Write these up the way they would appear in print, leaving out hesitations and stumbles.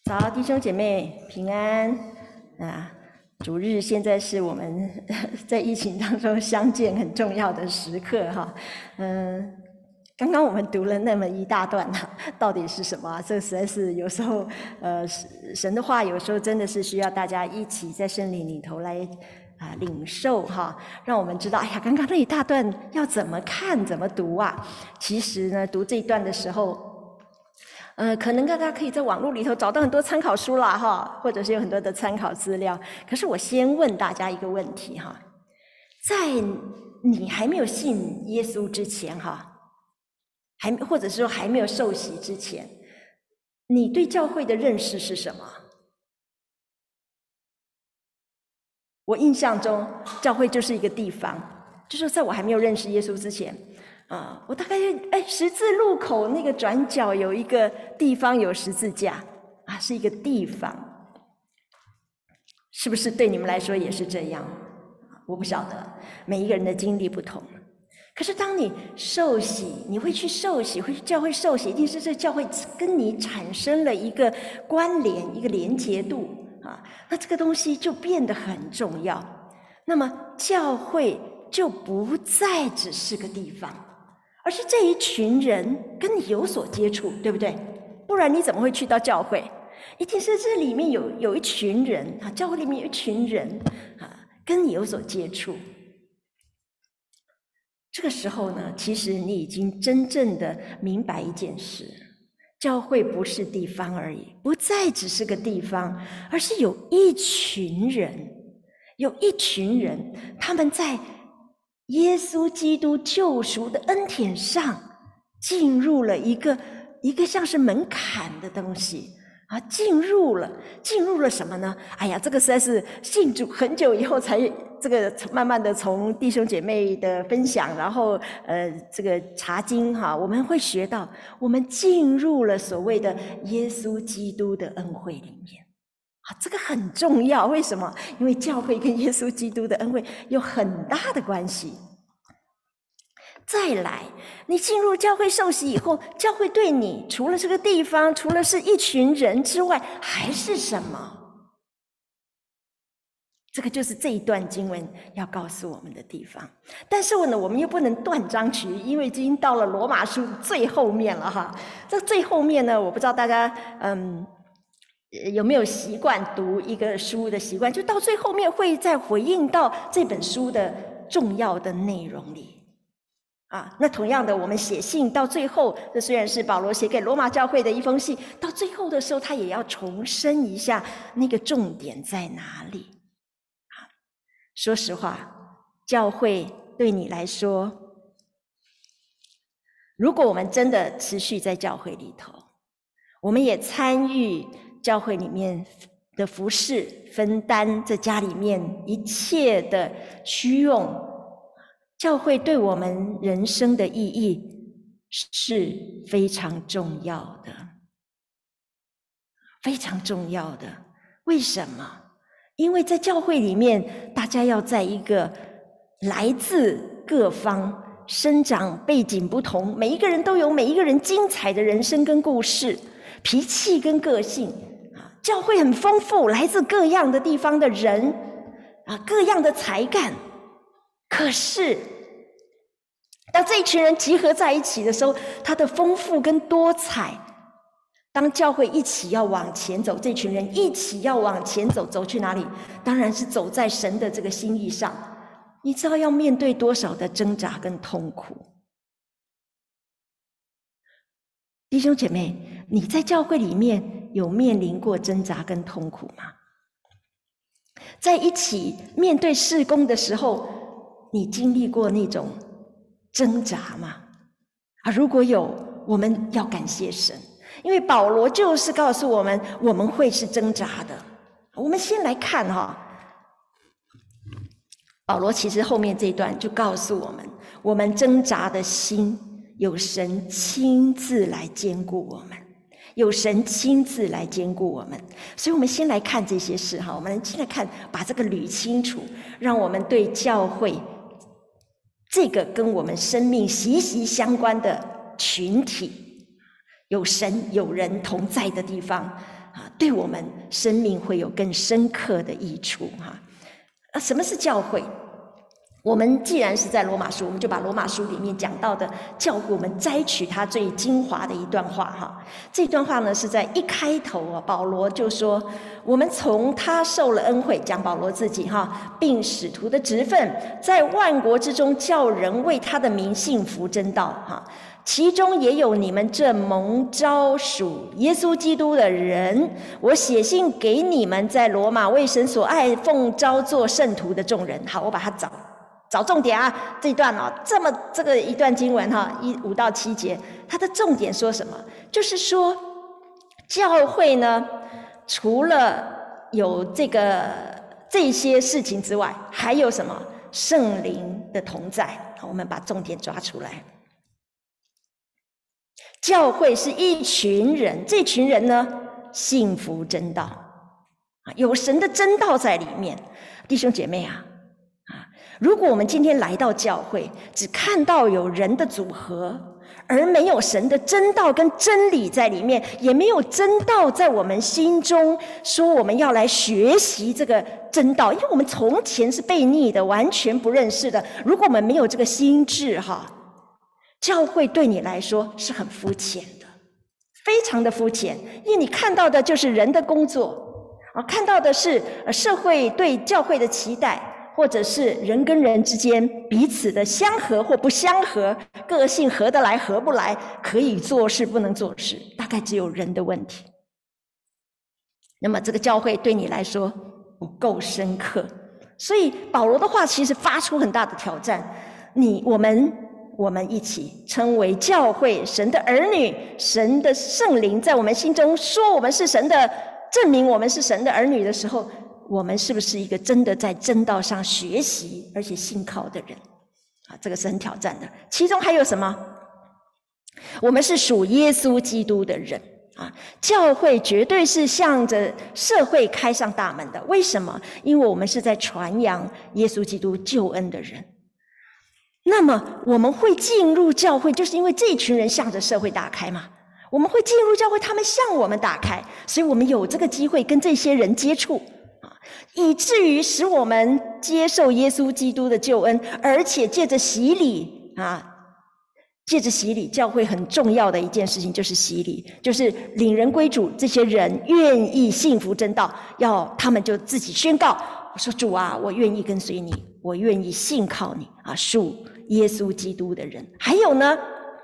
早，弟兄姐妹平安啊！主日现在是我们在疫情当中相见很重要的时刻哈。刚刚我们读了那么一大段到底是什么啊？这实在是有时候神的话有时候真的是需要大家一起在圣灵里头来领受哈，让我们知道哎呀，刚刚那一大段要怎么看怎么读啊？其实呢，读这一段的时候。可能大家可以在网络里头找到很多参考书啦哈，或者是有很多的参考资料。可是我先问大家一个问题哈，在你还没有信耶稣之前哈，或者是说还没有受洗之前，你对教会的认识是什么？我印象中，教会就是一个地方，就是在我还没有认识耶稣之前。我大概十字路口那个转角有一个地方有十字架啊，是一个地方，是不是对你们来说也是这样？我不晓得，每一个人的经历不同。可是当你受洗，你会去受洗，会去教会受洗，一定是这教会跟你产生了一个关联，一个连结度啊，那这个东西就变得很重要。那么教会就不再只是个地方，而是这一群人跟你有所接触，对不对？不然你怎么会去到教会？一定是这里面有一群人啊，教会里面有一群人啊，跟你有所接触。这个时候呢，其实你已经真正的明白一件事：教会不是地方而已，不再只是个地方，而是有一群人，他们在耶稣基督救赎的恩典上进入了一个像是门槛的东西啊，进入了什么呢？哎呀，这个实在是信主很久以后才这个慢慢的从弟兄姐妹的分享，然后这个查经哈，我们会学到，我们进入了所谓的耶稣基督的恩惠里面啊，这个很重要。为什么？因为教会跟耶稣基督的恩惠有很大的关系。再来，你进入教会受洗以后，教会对你除了这个地方，除了是一群人之外，还是什么？这个就是这一段经文要告诉我们的地方。但是呢，我们又不能断章取义，因为已经到了罗马书最后面了哈。这最后面呢，我不知道大家有没有习惯读一个书的习惯，就到最后面会再回应到这本书的重要的内容里。那同样的，我们写信到最后，这虽然是保罗写给罗马教会的一封信，到最后的时候，他也要重申一下那个重点在哪里。说实话，教会对你来说，如果我们真的持续在教会里头，我们也参与教会里面的服事，分担在家里面一切的需用，教会对我们人生的意义是非常重要的，非常重要的。为什么？因为在教会里面，大家要在一个来自各方、生长背景不同，每一个人都有每一个人精彩的人生跟故事、脾气跟个性。教会很丰富，来自各样的地方的人各样的才干。可是当这一群人集合在一起的时候，它的丰富跟多彩，当教会一起要往前走，这群人一起要往前走，走去哪里？当然是走在神的这个心意上。你知道要面对多少的挣扎跟痛苦？弟兄姐妹，你在教会里面有面临过挣扎跟痛苦吗？在一起面对事工的时候，你经历过那种挣扎吗？如果有，我们要感谢神，因为保罗就是告诉我们，我们会是挣扎的。我们先来看保罗其实后面这一段就告诉我们，我们挣扎的心有神亲自来兼顾我们，有神亲自来兼顾我们。所以我们先来看这些事我们先来看，把这个捋清楚，让我们对教会这个跟我们生命息息相关的群体，有神有人同在的地方对我们生命会有更深刻的益处什么是教会？我们既然是在罗马书，我们就把罗马书里面讲到的教会，我们摘取它最精华的一段话这段话呢是在一开头保罗就说，我们从他受了恩惠，讲保罗自己并使徒的职分，在万国之中叫人为他的名信服真道其中也有你们这蒙召属耶稣基督的人，我写信给你们在罗马为神所爱奉召做圣徒的众人。好，我把它找重点这一段这个一段经文5到7节，它的重点说什么？就是说教会呢，除了有这些事情之外，还有什么？圣灵的同在。好，我们把重点抓出来。教会是一群人，这群人呢信服真道有神的真道在里面。弟兄姐妹如果我们今天来到教会，只看到有人的组合，而没有神的真道跟真理在里面，也没有真道在我们心中说我们要来学习这个真道，因为我们从前是悖逆的，完全不认识的。如果我们没有这个心智教会对你来说是很肤浅的，非常的肤浅，因为你看到的就是人的工作看到的是社会对教会的期待，或者是人跟人之间彼此的相合或不相合，个性合得来合不来，可以做事不能做事，大概只有人的问题。那么这个教会对你来说不够深刻，所以保罗的话其实发出很大的挑战。我们一起称为教会，神的儿女，神的圣灵在我们心中说我们是神的，证明我们是神的儿女的时候，我们是不是一个真的在真道上学习而且信靠的人这个是很挑战的。其中还有什么？我们是属耶稣基督的人教会绝对是向着社会开上大门的。为什么？因为我们是在传扬耶稣基督救恩的人。那么我们会进入教会，就是因为这一群人向着社会打开嘛。我们会进入教会，他们向我们打开，所以我们有这个机会跟这些人接触以至于使我们接受耶稣基督的救恩，而且借着洗礼借着洗礼，教会很重要的一件事情就是洗礼，就是领人归主。这些人愿意信服真道，他们就自己宣告，我说主我愿意跟随你，我愿意信靠你属耶稣基督的人。还有呢，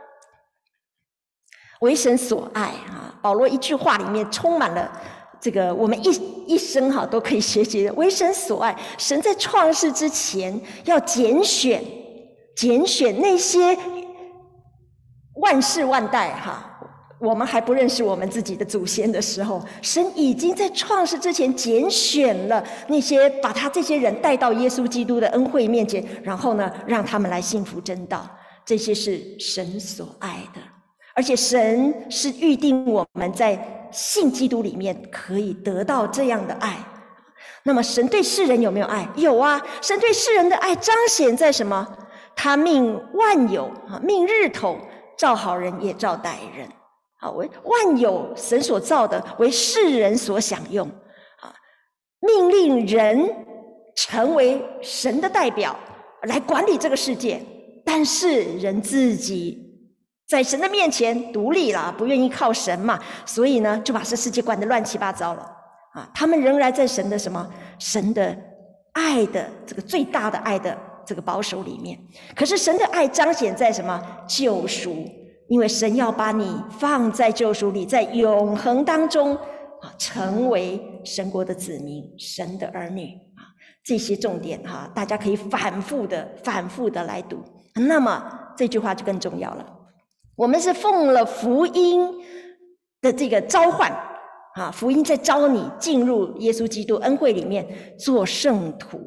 为神所爱保罗一句话里面充满了这个我们一生都可以学习的。为神所爱，神在创世之前要拣选那些万世万代我们还不认识我们自己的祖先的时候，神已经在创世之前拣选了那些，把这些人带到耶稣基督的恩惠面前，然后呢让他们来信服真道。这些是神所爱的，而且神是预定我们在信基督里面可以得到这样的爱。那么神对世人有没有爱？有神对世人的爱彰显在什么？他命万有命日头，照好人也照歹人为万有神所造的，为世人所享用命令人成为神的代表来管理这个世界。但是人自己在神的面前独立了，不愿意靠神嘛，所以呢就把这世界管得乱七八糟了他们仍然在神的什么？神的爱的这个最大的爱的这个保守里面。可是神的爱彰显在什么？救赎。因为神要把你放在救赎里，在永恒当中成为神国的子民，神的儿女这些重点大家可以反复的来读。那么这句话就更重要了，我们是奉了福音的这个召唤福音在召你进入耶稣基督恩惠里面做圣徒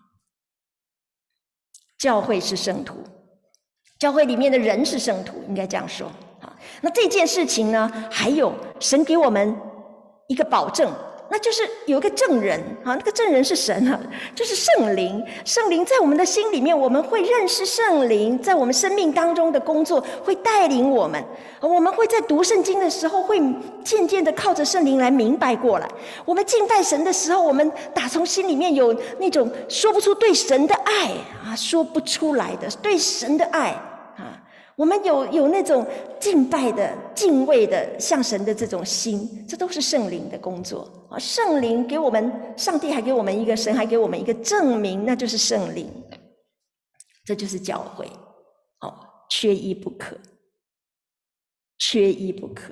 教会是圣徒，教会里面的人是圣徒，应该这样说那这件事情呢，还有神给我们一个保证那就是有一个证人啊，那个证人是神啊，就是圣灵。圣灵在我们的心里面，我们会认识圣灵在我们生命当中的工作，会带领我们。我们会在读圣经的时候，会渐渐的靠着圣灵来明白过来。我们敬拜神的时候，我们打从心里面有那种说不出对神的爱啊，说不出来的对神的爱啊。我们有那种敬拜的、敬畏的、向神的这种心，这都是圣灵的工作啊！圣灵给我们，上帝还给我们一个，神还给我们一个证明，那就是圣灵。这就是教会，哦，缺一不可，缺一不可。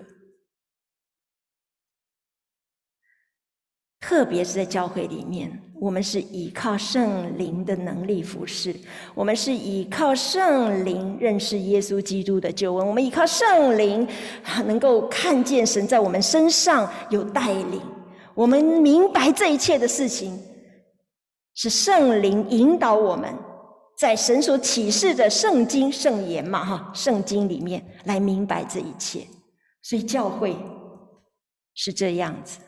特别是在教会里面，我们是依靠圣灵的能力服侍，我们是依靠圣灵认识耶稣基督的救恩，我们依靠圣灵能够看见神在我们身上有带领，我们明白这一切的事情是圣灵引导我们在神所启示的圣经圣言嘛，圣经里面来明白这一切。所以教会是这样子。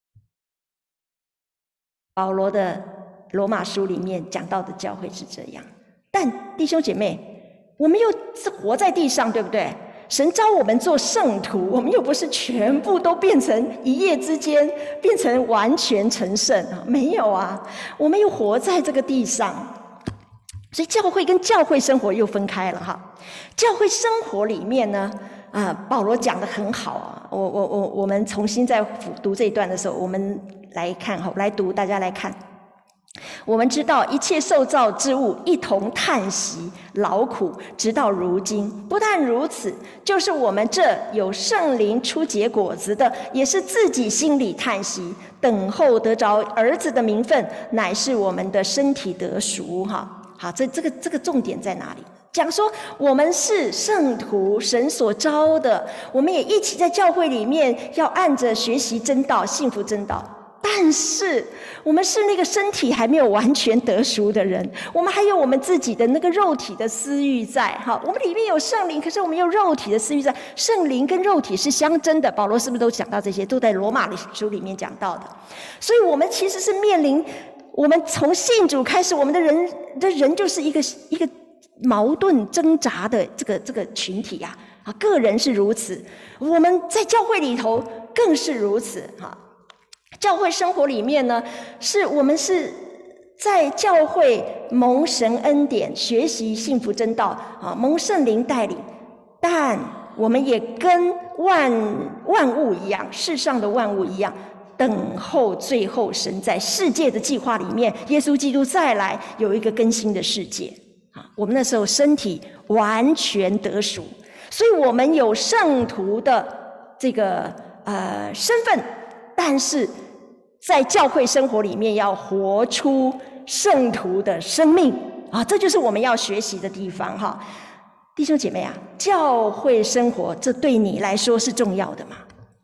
保罗的罗马书里面讲到的教会是这样，但弟兄姐妹，我们又是活在地上，对不对？神召我们做圣徒，我们又不是全部都变成一夜之间变成完全成圣，没有啊，我们又活在这个地上。所以教会跟教会生活又分开了哈。教会生活里面呢，保罗讲得很好啊。我们重新在读这一段的时候，我们来看哈，来读，大家来看。我们知道一切受造之物一同叹息劳苦，直到如今。不但如此，就是我们这有圣灵出结果子的，也是自己心里叹息，等候得着儿子的名分，乃是我们的身体得赎哈。好，这个重点在哪里？讲说我们是圣徒，神所召的，我们也一起在教会里面要按着学习真道，信服真道。但是我们是那个身体还没有完全得赎的人，我们还有我们自己的那个肉体的私欲在哈。我们里面有圣灵，可是我们有肉体的私欲在，圣灵跟肉体是相争的。保罗是不是都讲到这些？都在罗马书里面讲到的。所以我们其实是面临，我们从信主开始，我们的人就是一个矛盾挣扎的这个群体呀，个人是如此，我们在教会里头更是如此哈。教会生活里面呢，我们是在教会蒙神恩典，学习幸福真道啊，蒙圣灵带领，但我们也跟万物一样，世上的万物一样，等候最后神在世界的计划里面，耶稣基督再来有一个更新的世界啊。我们那时候身体完全得赎，所以我们有圣徒的这个身份，但是在教会生活里面要活出圣徒的生命啊，这就是我们要学习的地方哈。弟兄姐妹啊，教会生活这对你来说是重要的吗？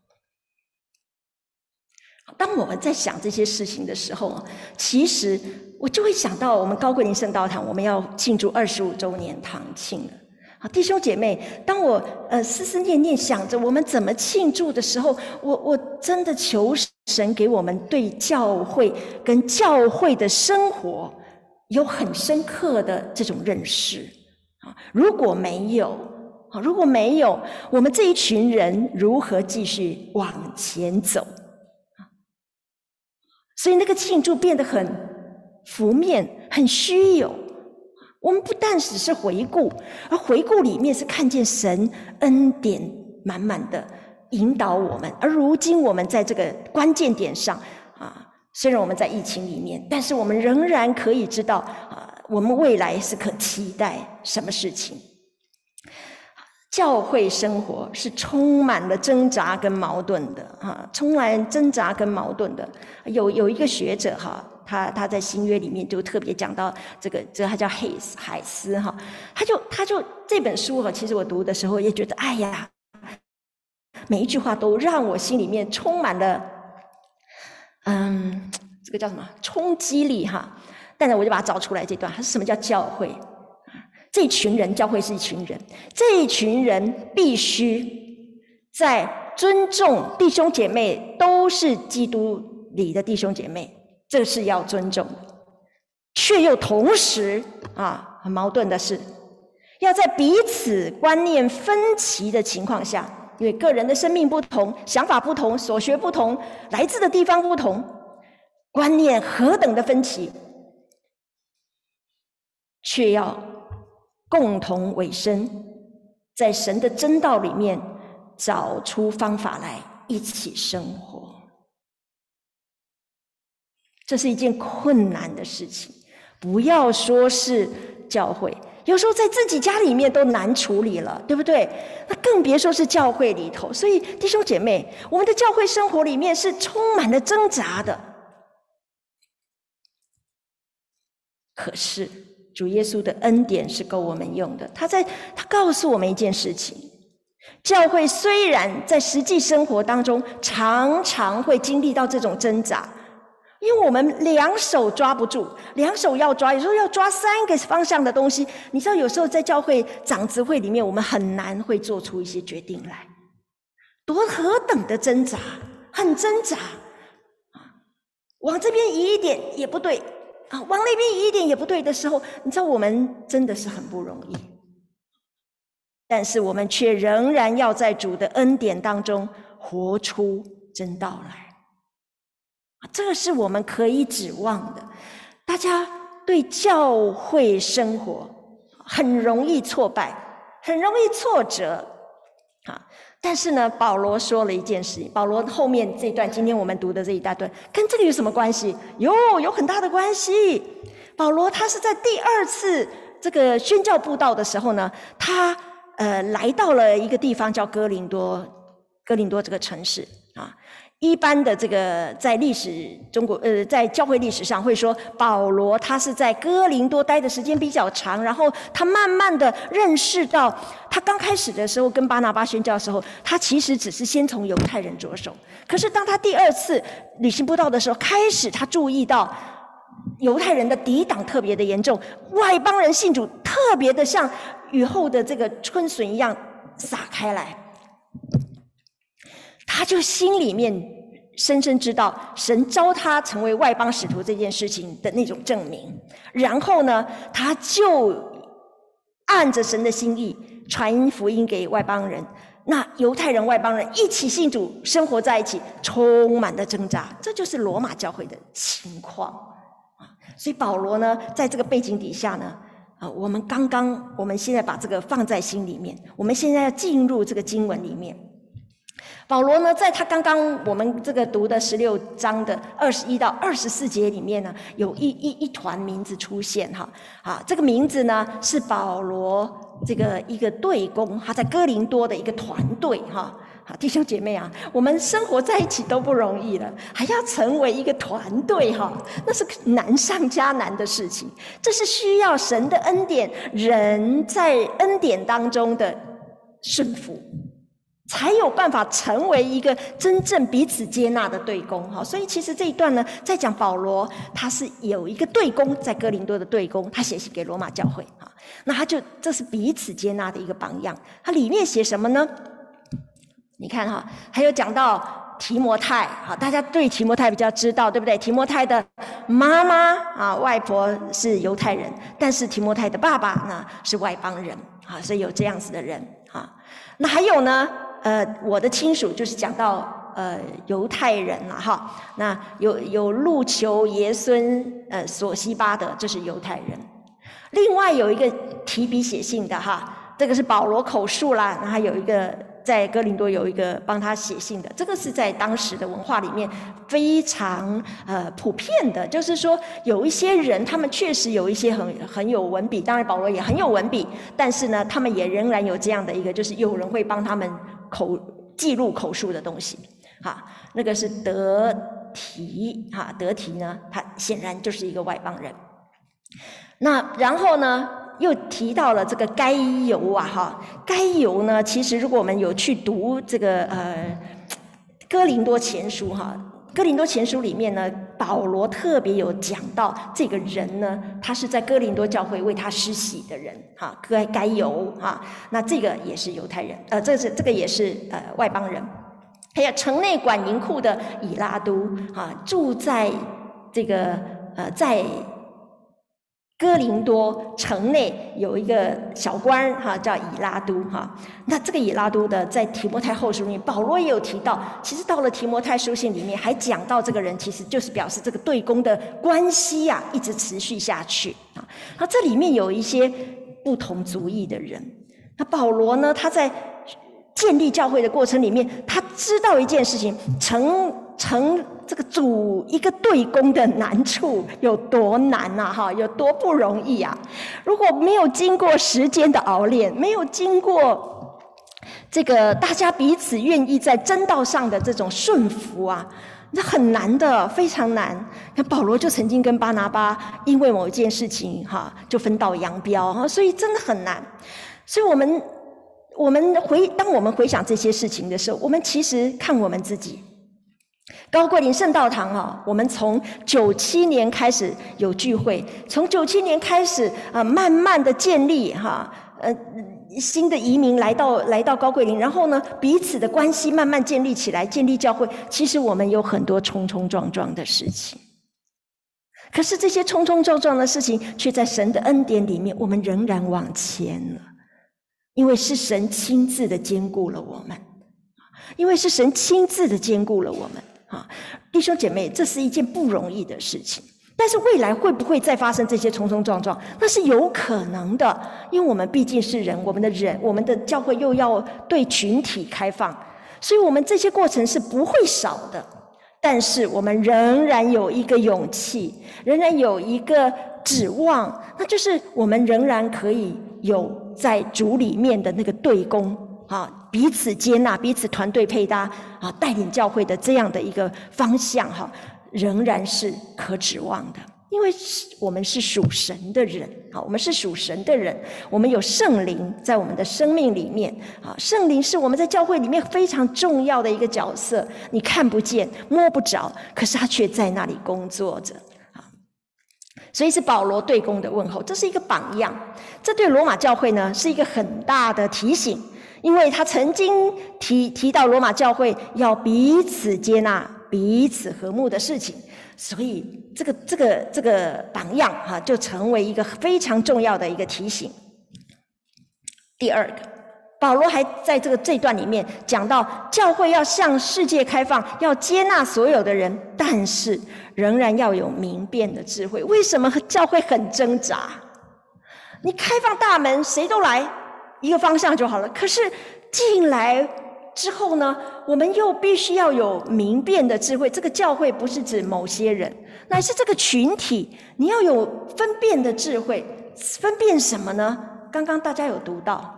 当我们在想这些事情的时候，其实我就会想到我们高桂林圣道堂，我们要庆祝25周年堂庆了。弟兄姐妹，当我思思念念想着我们怎么庆祝的时候，我真的求神给我们对教会跟教会的生活有很深刻的这种认识。如果没有，我们这一群人如何继续往前走？所以那个庆祝变得很浮面，很虚有。我们不但只是回顾，而回顾里面是看见神恩典满满的引导我们。而如今我们在这个关键点上虽然我们在疫情里面，但是我们仍然可以知道我们未来是可期待什么事情。教会生活是充满了挣扎跟矛盾的充满挣扎跟矛盾的。有一个学者他在新约里面就特别讲到这他叫海斯他就这本书其实我读的时候也觉得哎呀，每一句话都让我心里面充满了这个叫什么冲击力但是我就把它找出来这段，它是什么叫教会？这群人，教会是一群人，这一群人必须在尊重弟兄姐妹都是基督里的弟兄姐妹，这是要尊重的，却又同时很矛盾的是，要在彼此观念分歧的情况下，因为个人的生命不同，想法不同，所学不同，来自的地方不同，观念何等的分歧，却要共同委身，在神的真道里面找出方法来一起生活。这是一件困难的事情，不要说是教会，有时候在自己家里面都难处理了，对不对？那更别说是教会里头。所以弟兄姐妹，我们的教会生活里面是充满了挣扎的。可是主耶稣的恩典是够我们用的，他告诉我们一件事情，教会虽然在实际生活当中常常会经历到这种挣扎，因为我们两手抓不住，两手要抓，有时候要抓3个方向的东西。你知道有时候在教会长执会里面，我们很难会做出一些决定来，何等的挣扎，很挣扎往这边移一点也不对往那边移一点也不对的时候，你知道我们真的是很不容易，但是我们却仍然要在主的恩典当中活出真道来。这个是我们可以指望的。大家对教会生活很容易挫败，很容易挫折但是呢，保罗说了一件事，保罗后面这段今天我们读的这一大段跟这个有什么关系？有很大的关系。保罗他是在第2次这个宣教布道的时候呢，他来到了一个地方叫哥林多这个城市一般的这个在在教会历史上会说，保罗他是在哥林多待的时间比较长，然后他慢慢的认识到，他刚开始的时候跟巴拿巴宣教的时候，他其实只是先从犹太人着手，可是当他第2次旅行布道的时候，开始他注意到犹太人的抵挡特别的严重，外邦人信主特别的像雨后的这个春笋一样洒开来，他就心里面深深知道神召他成为外邦使徒这件事情的那种证明，然后呢，他就按着神的心意传福音给外邦人，那犹太人外邦人一起信主，生活在一起，充满了挣扎，这就是罗马教会的情况所以保罗呢，在这个背景底下呢我们现在把这个放在心里面，我们现在要进入这个经文里面。保罗呢，在他刚刚我们这个读的16章的21到24节里面呢，有一团名字出现这个名字呢是保罗这个一个队工，他在哥林多的一个团队弟兄姐妹我们生活在一起都不容易了，还要成为一个团队那是难上加难的事情。这是需要神的恩典，人在恩典当中的顺服，才有办法成为一个真正彼此接纳的队工所以其实这一段呢，在讲保罗他是有一个队工，在哥林多的队工，他写信给罗马教会那这是彼此接纳的一个榜样。他里面写什么呢？你看还有讲到提摩太大家对提摩太比较知道，对不对？提摩太的妈妈外婆是犹太人，但是提摩太的爸爸呢是外邦人所以有这样子的人那还有呢我的亲属就是讲到犹太人那有路求、耶孙、索西巴德，这是犹太人。另外有一个提笔写信的这个是保罗口述啦，那还有一个在哥林多有一个帮他写信的，这个是在当时的文化里面非常普遍的，就是说有一些人他们确实有一些很有文笔，当然保罗也很有文笔，但是呢他们也仍然有这样的一个，就是有人会帮他们记录口述的东西那个是得提得提呢他显然就是一个外邦人。那然后呢又提到了这个该犹该犹呢，其实如果我们有去读这个哥林多前书哥林多前书里面呢，保罗特别有讲到这个人呢，他是在哥林多教会为他施洗的人该犹那这个也是犹太人这个也是外邦人。 还有城内管银库的以拉都住在这个在哥林多城内有一个小官叫以拉都那这个以拉都的在提摩太后书里面，保罗也有提到，其实到了提摩太书信里面还讲到这个人，其实就是表示这个对公的关系一直持续下去那这里面有一些不同族裔的人，那保罗呢，他在建立教会的过程里面，他知道一件事情，成这个组一个对公的难处有多难有多不容易如果没有经过时间的熬练，没有经过这个大家彼此愿意在真道上的这种顺服那很难的，非常难。那保罗就曾经跟巴拿巴因为某一件事情就分道扬镳所以真的很难。所以当我们回想这些事情的时候，我们其实看我们自己。高桂林圣道堂我们从97年开始有聚会，从97年开始慢慢的建立新的移民来到高桂林，然后呢彼此的关系慢慢建立起来，建立教会。其实我们有很多冲冲撞撞的事情，可是这些冲冲撞撞的事情却在神的恩典里面，我们仍然往前了，因为是神亲自的兼顾了我们，因为是神亲自的兼顾了我们弟兄姐妹，这是一件不容易的事情。但是未来会不会再发生这些冲冲撞撞？那是有可能的，因为我们毕竟是人，我们的教会又要对群体开放，所以我们这些过程是不会少的。但是我们仍然有一个勇气，仍然有一个指望，那就是我们仍然可以有在主里面的那个对公彼此接纳，彼此团队配搭带领教会的这样的一个方向仍然是可指望的。因为我们是属神的人我们是属神的人，我们有圣灵在我们的生命里面圣灵是我们在教会里面非常重要的一个角色，你看不见摸不着，可是他却在那里工作着所以是保罗对公的问候，这是一个榜样。这对罗马教会呢是一个很大的提醒，因为他曾经提到罗马教会要彼此接纳、彼此和睦的事情，所以这个榜样就成为一个非常重要的一个提醒。第二个，保罗还在这段里面讲到，教会要向世界开放，要接纳所有的人，但是仍然要有明辨的智慧。为什么教会很挣扎？你开放大门，谁都来，一个方向就好了。可是进来之后呢，我们又必须要有明辨的智慧。这个教会不是指某些人，乃是这个群体，你要有分辨的智慧。分辨什么呢？刚刚大家有读到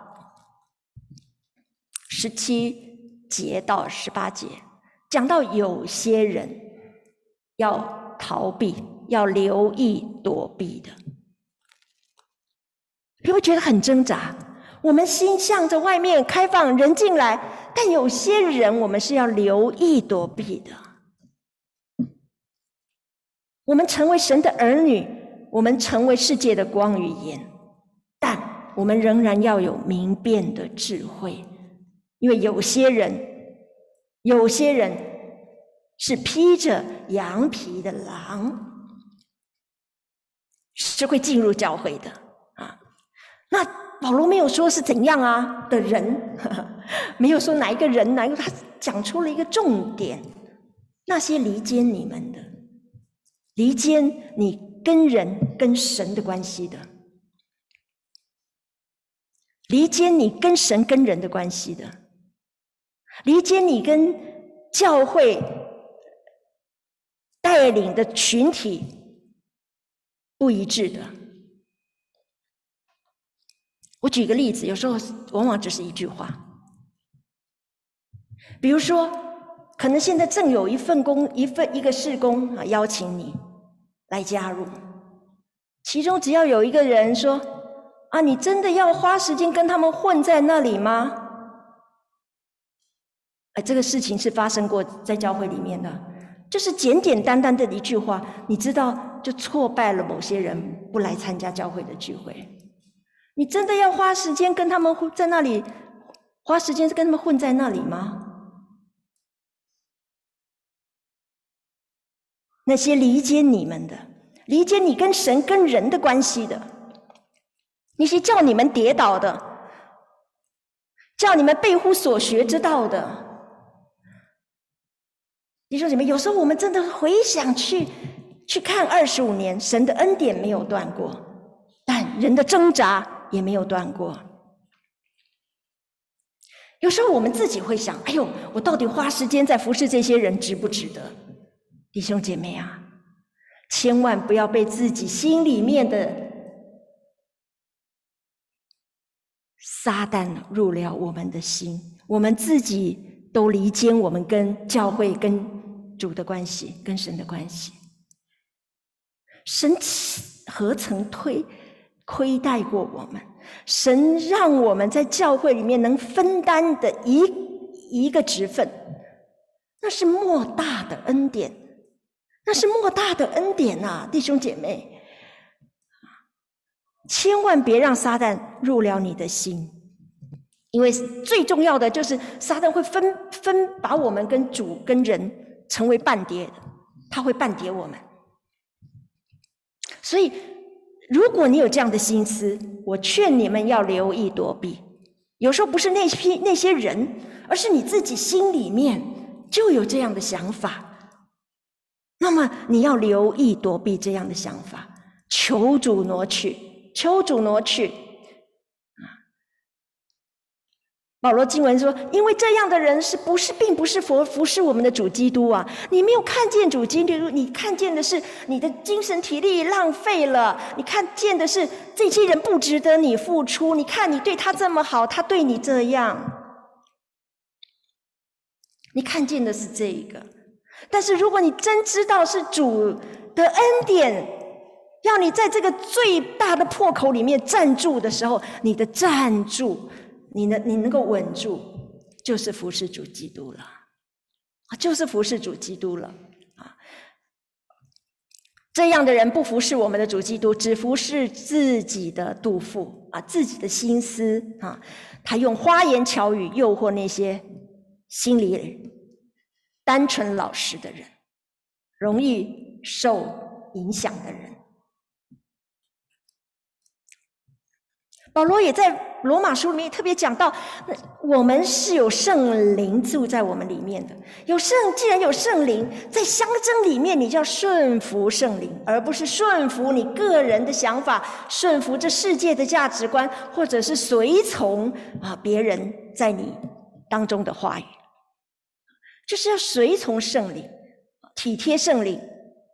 17节到18节，讲到有些人要逃避，要留意躲避的。你会觉得很挣扎，我们心向着外面开放，人进来，但有些人我们是要留意躲避的。我们成为神的儿女，我们成为世界的光与盐，但我们仍然要有明辨的智慧，因为有些人是披着羊皮的狼，是会进入教会的那保罗没有说是怎样的人，没有说哪一个人，他讲出了一个重点，那些离间你们的，离间你跟人跟神的关系的，离间你跟神跟人的关系的，离间你跟教会带领的群体不一致的。我举个例子，有时候往往只是一句话，比如说可能现在正有一个事工邀请你来加入，其中只要有一个人说你真的要花时间跟他们混在那里吗？这个事情是发生过在教会里面的，就是简简单单的一句话，你知道就挫败了某些人不来参加教会的聚会。你真的要花时间跟他们在那里，花时间跟他们混在那里吗？ 那些离间你们的，离间你跟神跟人的关系的，那些叫你们跌倒的，叫你们背乎所学之道的。弟兄姐妹，有时候我们真的回想去看25年，神的恩典没有断过，但人的挣扎也没有断过。有时候我们自己会想，哎呦，我到底花时间在服侍这些人值不值得？弟兄姐妹啊，千万不要被自己心里面的撒旦入了我们的心，我们自己都离间我们跟教会跟主的关系，跟神的关系。神何曾亏待过我们？神让我们在教会里面能分担的一个职分，那是莫大的恩典，那是莫大的恩典啊！弟兄姐妹，千万别让撒旦入了你的心，因为最重要的就是撒旦会把我们跟主跟人成为半跌的，他会半跌我们。所以如果你有这样的心思，我劝你们要留意躲避。有时候不是那些人，而是你自己心里面就有这样的想法，那么你要留意躲避这样的想法，求主挪去，求主挪去。保罗经文说，因为这样的人并不是服侍我们的主基督啊！你没有看见主基督，你看见的是你的精神体力浪费了，你看见的是这些人不值得你付出。你看你对他这么好，他对你这样，你看见的是这个。但是如果你真知道是主的恩典，要你在这个最大的破口里面站住的时候，你的站住，你能够稳住，就是服侍主基督了，就是服侍主基督了啊！这样的人不服侍我们的主基督，只服侍自己的肚腹啊，自己的心思啊，他用花言巧语诱惑那些心里单纯老实的人，容易受影响的人。保罗也在罗马书里面特别讲到，我们是有圣灵住在我们里面的。既然有圣灵，在相争里面，你就要顺服圣灵，而不是顺服你个人的想法，顺服这世界的价值观，或者是随从别人在你当中的话语。就是要随从圣灵，体贴圣灵。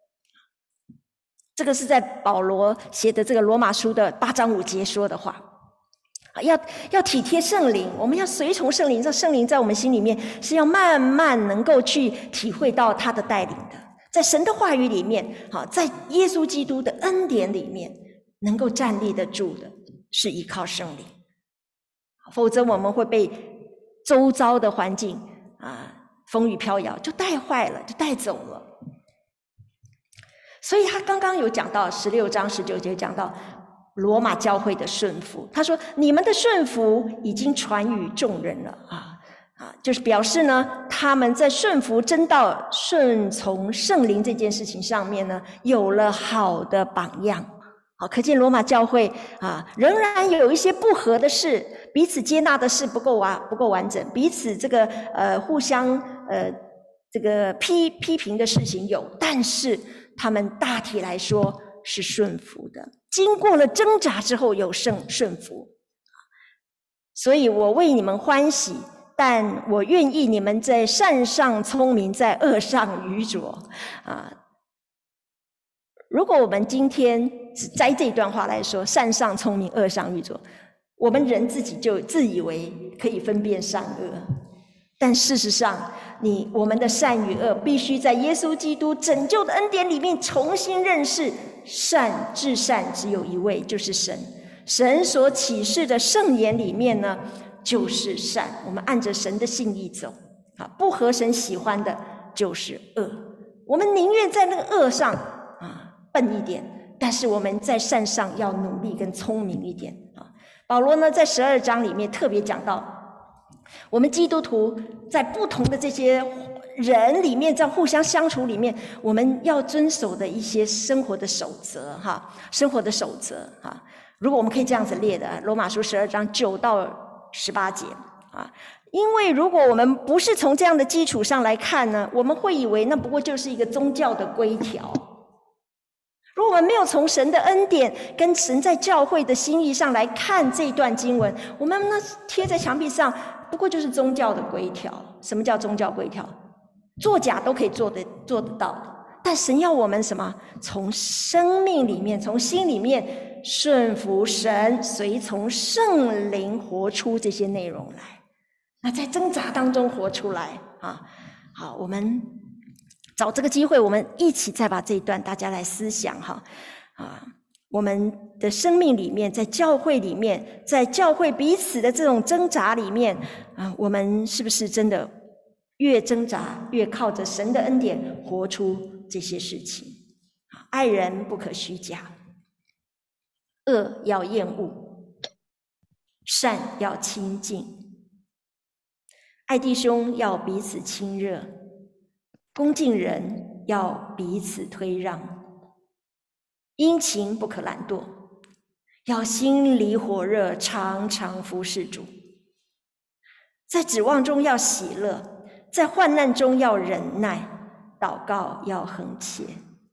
这个是在保罗写的这个罗马书的8章5节说的话。要体贴圣灵，我们要随从圣灵，让圣灵在我们心里面是要慢慢能够去体会到他的带领的，在神的话语里面，在耶稣基督的恩典里面，能够站立得住的是依靠圣灵，否则我们会被周遭的环境风雨飘摇就带坏了，就带走了。所以他刚刚有讲到16章19节讲到罗马教会的顺服，他说你们的顺服已经传于众人了就是表示呢，他们在顺服真道、顺从圣灵这件事情上面呢，有了好的榜样。可见罗马教会仍然有一些不合的事，彼此接纳的事不够完整，彼此这个互相这个批评的事情有，但是他们大体来说是顺服的，经过了挣扎之后有顺服。所以我为你们欢喜，但我愿意你们在善上聪明，在恶上愚拙如果我们今天只摘这段话来说，善上聪明，恶上愚拙，我们人自己就自以为可以分辨善恶，但事实上我们的善与恶必须在耶稣基督拯救的恩典里面重新认识。至善只有一位，就是神。神所启示的圣言里面呢，就是善，我们按着神的心意走不合神喜欢的就是恶。我们宁愿在那个恶上笨一点，但是我们在善上要努力跟聪明一点保罗呢在12章里面特别讲到，我们基督徒在不同的这些人里面，在互相相处里面，我们要遵守的一些生活的守则哈，生活的守则哈。如果我们可以这样子列的，罗马书12章9到18节啊。因为如果我们不是从这样的基础上来看呢，我们会以为那不过就是一个宗教的规条。如果我们没有从神的恩典跟神在教会的心意上来看这段经文，我们那贴在墙壁上不过就是宗教的规条。什么叫宗教规条？作假都可以做得到的，但神要我们什么？从生命里面，从心里面顺服神，随从圣灵活出这些内容来。那在挣扎当中活出来啊！好，我们找这个机会，我们一起再把这一段大家来思想哈啊！我们的生命里面，在教会里面，在教会彼此的这种挣扎里面啊，我们是不是真的越挣扎越靠着神的恩典活出这些事情？爱人不可虚假，恶要厌恶，善要亲近。爱弟兄要彼此亲热，恭敬人要彼此推让，殷勤不可懒惰，要心里火热，常常服侍主。在指望中要喜乐，在患难中要忍耐，祷告要恒切。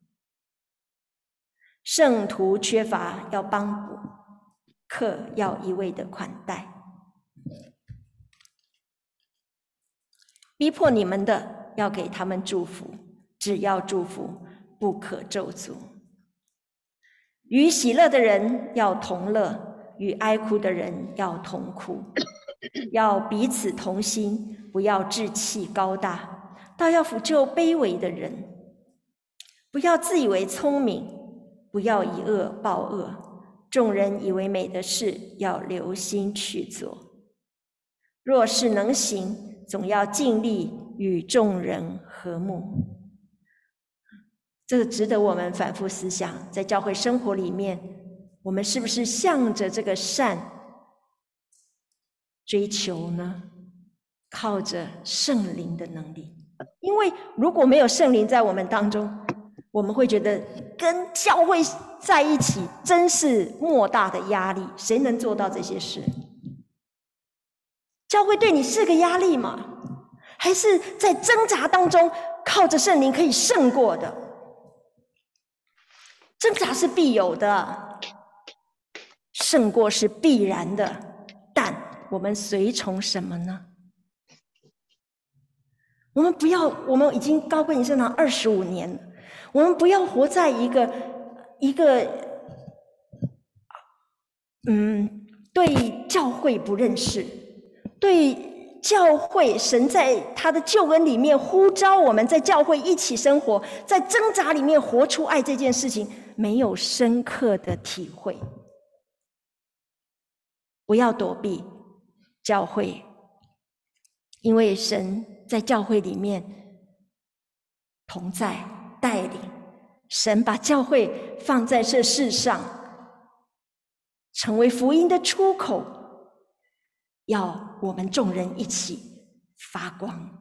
圣徒缺乏要帮补，客要一味的款待。逼迫你们的要给他们祝福，只要祝福，不可咒诅。与喜乐的人要同乐，与哀哭的人要同哭。要彼此同心，不要志气高大，倒要抚救卑微的人。不要自以为聪明，不要以恶报恶。众人以为美的事，要留心去做。若是能行，总要尽力与众人和睦。这个值得我们反复思想，在教会生活里面，我们是不是向着这个善追求呢？靠着圣灵的能力。因为如果没有圣灵在我们当中，我们会觉得跟教会在一起真是莫大的压力。谁能做到这些事？教会对你是个压力吗？还是在挣扎当中靠着圣灵可以胜过的？挣扎是必有的，胜过是必然的，但我们随从什么呢？我们已经高贵营圣堂25年了，我们不要活在一个对教会不认识，对教会神在他的救恩里面呼召我们在教会一起生活，在挣扎里面活出爱这件事情没有深刻的体会。不要躲避教会，因为神在教会里面同在带领，神把教会放在这世上，成为福音的出口，要我们众人一起发光。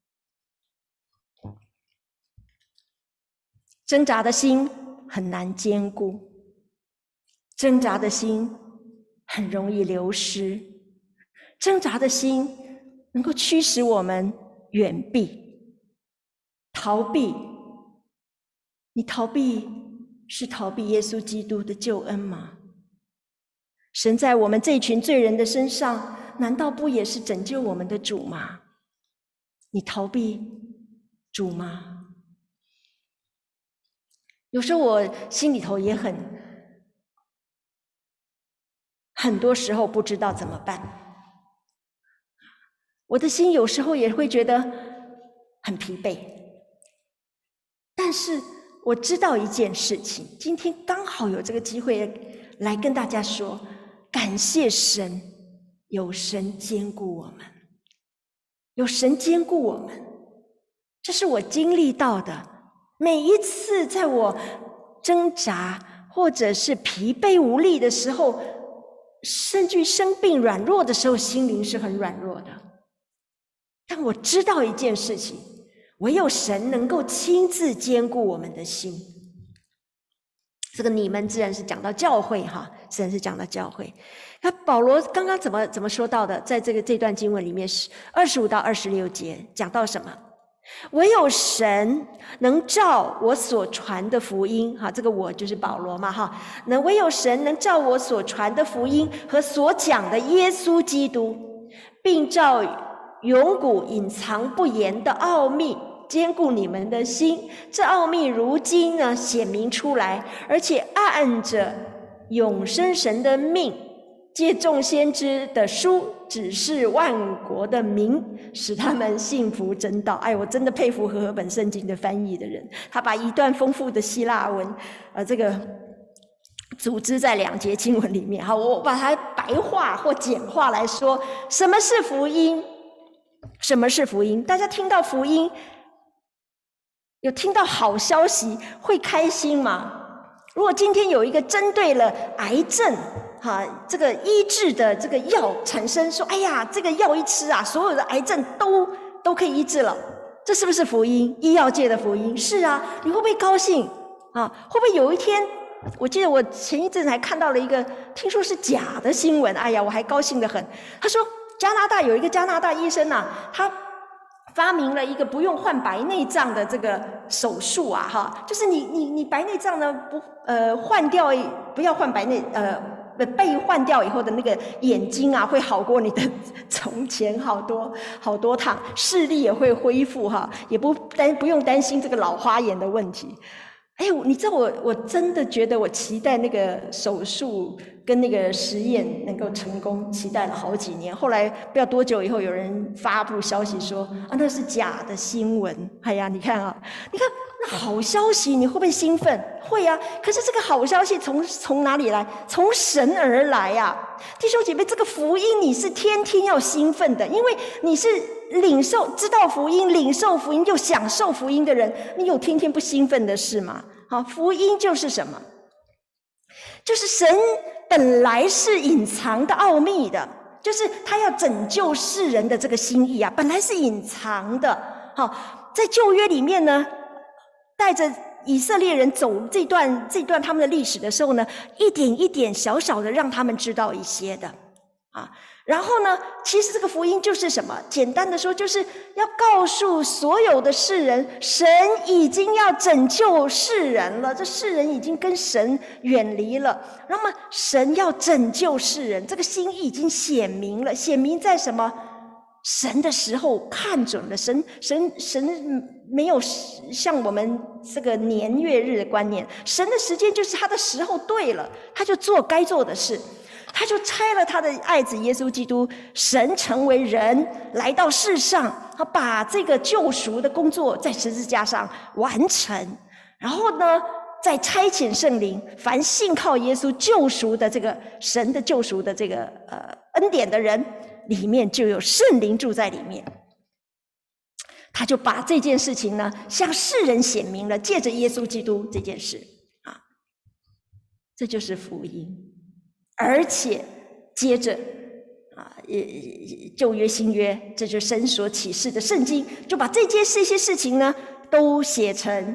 挣扎的心很难坚固，挣扎的心很容易流失，挣扎的心能够驱使我们远避、逃避。你逃避是逃避耶稣基督的救恩吗？神在我们这群罪人的身上，难道不也是拯救我们的主吗？你逃避主吗？有时候我心里头也很多时候不知道怎么办。我的心有时候也会觉得很疲惫，但是我知道一件事情，今天刚好有这个机会来跟大家说，感谢神，有神坚固我们，有神坚固我们，这是我经历到的。每一次在我挣扎或者是疲惫无力的时候，甚至生病软弱的时候，心灵是很软弱的。但我知道一件事情， 唯有神能够亲自坚固我们的心。这个你们自然是讲到教会哈，自然是讲到教会。那保罗刚刚怎么说到的？在这段经文里面是25到26节讲到什么？唯有神能照我所传的福音，哈，这个我就是保罗嘛，哈，唯有神能照我所传的福音和所讲的耶稣基督，并照永古隐藏不言的奥秘坚固你们的心。这奥秘如今呢显明出来，而且按着永生神的命，借众先知的书指示万国的民，使他们信服真道。哎，我真的佩服和合本圣经的翻译的人，他把一段丰富的希腊文这个组织在2节经文里面。好，我把它白话或简化来说，什么是福音？什么是福音？大家听到福音，有听到好消息会开心吗？如果今天有一个针对了癌症这个医治的这个药产生，说哎呀，这个药一吃啊，所有的癌症都可以医治了，这是不是福音？医药界的福音。是啊，你会不会高兴啊？会不会有一天，我记得我前一阵还看到了一个听说是假的新闻，哎呀，我还高兴得很。他说加拿大有一个加拿大医生啊，他发明了一个不用换白内障的这个手术啊，就是你白内障呢换掉，不要换白内被换掉以后的那个眼睛啊，会好过你的从前好多趟，视力也会恢复也不用担心这个老花眼的问题。哎，你知道我真的觉得我期待那个手术跟那个实验能够成功，期待了好几年。后来不要多久以后，有人发布消息说那是假的新闻。哎呀，你看那好消息，你会不会兴奋？会啊。可是这个好消息从哪里来？从神而来啊！弟兄姐妹，这个福音你是天天要兴奋的，因为你是知道福音、领受福音又享受福音的人，你有天天不兴奋的事吗？好，福音就是什么？就是神本来是隐藏的奥秘的，就是他要拯救世人的这个心意啊，本来是隐藏的。好，在旧约里面呢，带着以色列人走这段他们的历史的时候呢，一点一点小小的让他们知道一些的然后呢，其实这个福音就是什么？简单的说，就是要告诉所有的世人，神已经要拯救世人了，这世人已经跟神远离了，那么神要拯救世人，这个心意已经显明了。显明在什么？神的时候看准了，神没有像我们这个年月日的观念，神的时间就是他的时候对了，他就做该做的事，他就差了他的爱子耶稣基督，神成为人来到世上，他把这个救赎的工作在十字架上完成，然后呢再差遣圣灵，凡信靠耶稣救赎的这个神的救赎的这个恩典的人，里面就有圣灵住在里面。他就把这件事情呢向世人显明了，借着耶稣基督这件事这就是福音。而且接着旧约新约，这就是神所启示的圣经，就把这些事情呢都写成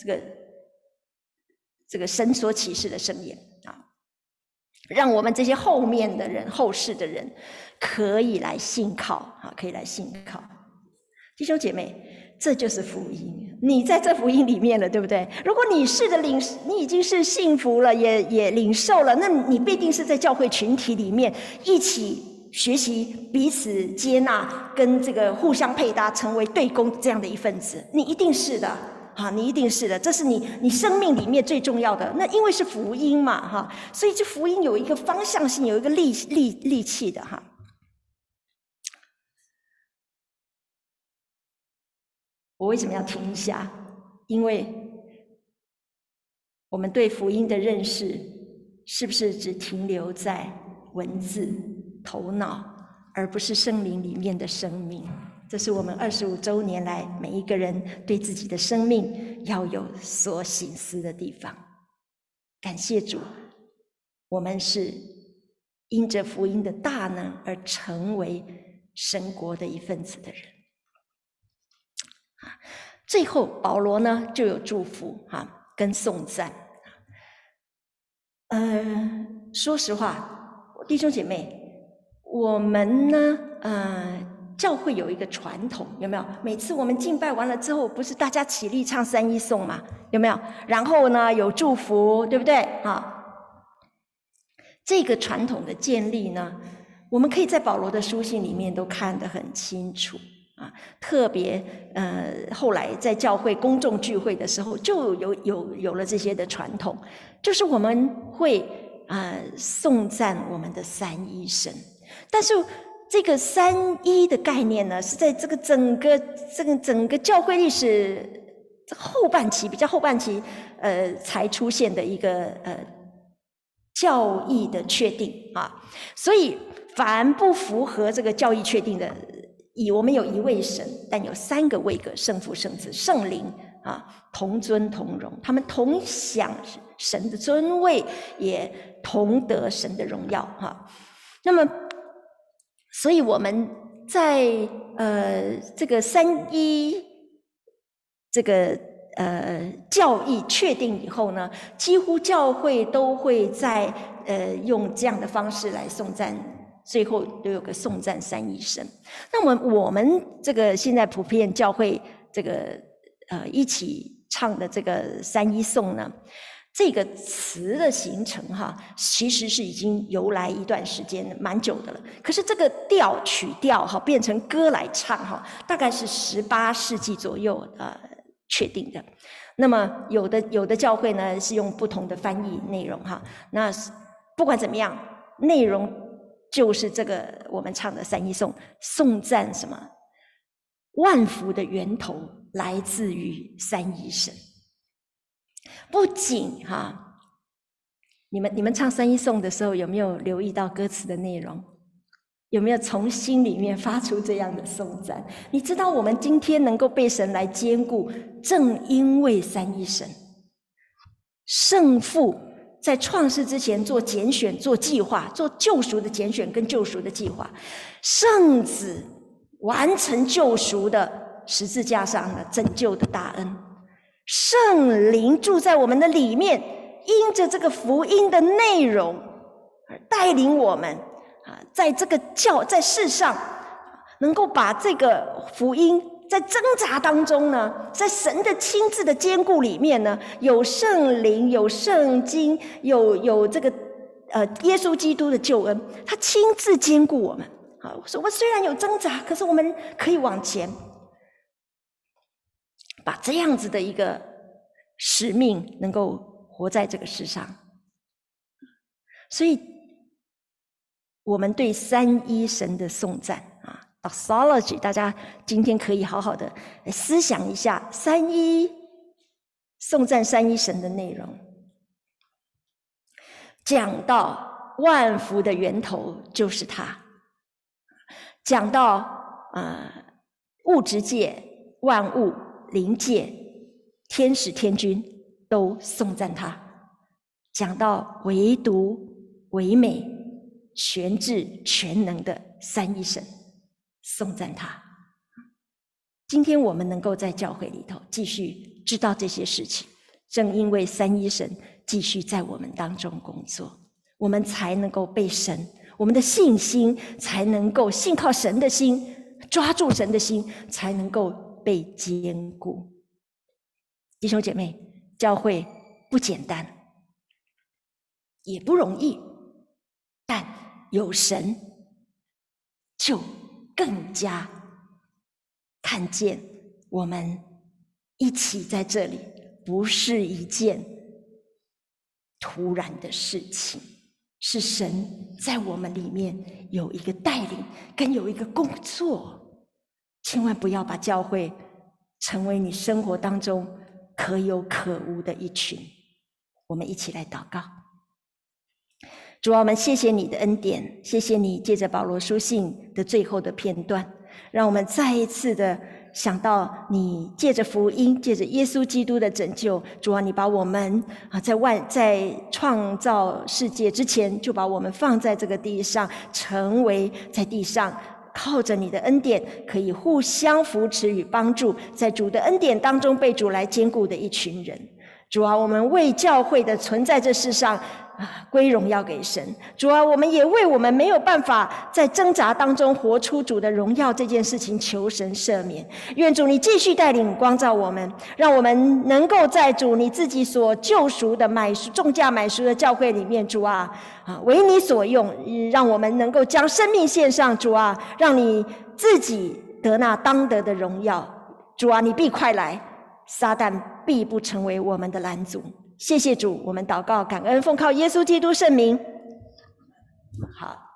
这个神所启示的圣言让我们这些后面的人、后世的人可以来信靠可以来信靠。弟兄姐妹，这就是福音，你在这福音里面了，对不对？如果你你已经是信服了，也领受了，那你必定是在教会群体里面一起学习，彼此接纳，跟这个互相配搭，成为对公这样的一份子。你一定是的你一定是的，这是你生命里面最重要的。那因为是福音嘛所以这福音有一个方向性，有一个力气的我为什么要停一下？因为我们对福音的认识是不是只停留在文字、头脑，而不是圣灵里面的生命？这是我们25周年来每一个人对自己的生命要有所省思的地方。感谢主，我们是因着福音的大能而成为神国的一份子的人。 最后保罗呢就有祝福跟颂赞。说实话，弟兄姐妹，我们呢教会有一个传统，有没有？每次我们敬拜完了之后，不是大家起立唱三一颂吗？有没有？然后呢有祝福，对不对？这个传统的建立呢，我们可以在保罗的书信里面都看得很清楚特别后来在教会公众聚会的时候，就有了这些的传统，就是我们会颂赞我们的三一神。但是这个三一的概念呢，是在这个整个教会历史后半期比较后半期才出现的一个教义的确定所以凡不符合这个教义确定的，我们有一位神，但有三个位格，圣父、圣子、圣灵同尊同荣，他们同享神的尊位，也同得神的荣耀那么所以我们在这个三一这个教义确定以后呢，几乎教会都会在用这样的方式来颂赞，最后都有个颂赞三一神。那我们这个现在普遍教会这个一起唱的这个三一颂呢，这个词的形成其实是已经由来一段时间蛮久的了。可是这个曲调变成歌来唱大概是18世纪左右确定的。那么有的教会呢是用不同的翻译内容那不管怎么样，内容就是这个我们唱的三一颂，颂赞什么？万福的源头来自于三一神。不仅你们唱三一颂的时候，有没有留意到歌词的内容？有没有从心里面发出这样的颂赞？你知道我们今天能够被神来兼顾，正因为三一神。圣父在创世之前做拣选、做计划、做救赎的拣选跟救赎的计划，圣子完成救赎的十字架上的拯救的大恩，圣灵住在我们的里面，因着这个福音的内容而带领我们在这个在世上能够把这个福音在挣扎当中呢，在神的亲自的兼顾里面呢，有圣灵，有圣经，有这个耶稣基督的救恩，他亲自兼顾我们我们虽然有挣扎，可是我们可以往前，把这样子的一个使命能够活在这个世上。所以我们对三一神的颂赞doxology， 大家今天可以好好的思想一下颂赞三一神的内容。讲到万福的源头就是他，讲到物质界、万物、灵界、天使天君都颂赞他，讲到唯独唯美全智全能的三一神，颂赞他。今天我们能够在教会里头继续知道这些事情，正因为三一神继续在我们当中工作，我们才能够被神，我们的信心才能够信靠神的心，抓住神的心，才能够被坚固。弟兄姐妹，教会不简单，也不容易，但有神就更加看见我们一起在这里不是一件突然的事情，是神在我们里面有一个带领跟有一个工作。千万不要把教会成为你生活当中可有可无的一群。我们一起来祷告。主啊，我们谢谢你的恩典，谢谢你借着保罗书信的最后的片段，让我们再一次的想到你借着福音，借着耶稣基督的拯救。主啊，你把我们在创造世界之前就把我们放在这个地上，成为在地上靠着你的恩典，可以互相扶持与帮助，在主的恩典当中被主来坚固的一群人。主啊，我们为教会的存在这世上归荣耀给神。主啊，我们也为我们没有办法在挣扎当中活出主的荣耀这件事情求神赦免。愿主你继续带领光照我们，让我们能够在主你自己所救赎的重价买赎的教会里面，主啊，为你所用，让我们能够将生命献上。主啊，让你自己得那当得的荣耀。主啊，你必快来，撒旦必不成为我们的拦阻。谢谢主，我们祷告感恩，奉靠耶稣基督圣名。好。